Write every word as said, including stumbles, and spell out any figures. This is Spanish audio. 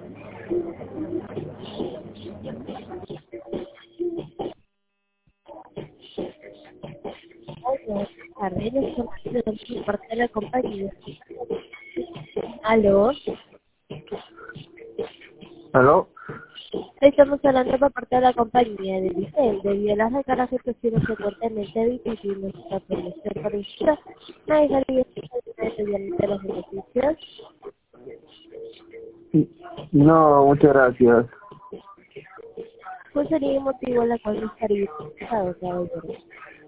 Hola, buenas tardes, por parte de la compañía. Aló, ¿Aló? estamos hablando por parte de la compañía de Vicel. Debido a las declaraciones que hicieron frecuentemente difícil nuestra promoción para usted, me dejaría de los beneficios. No, muchas gracias. ¿Cuál sería el motivo en el cual no estaría interesado, caballero?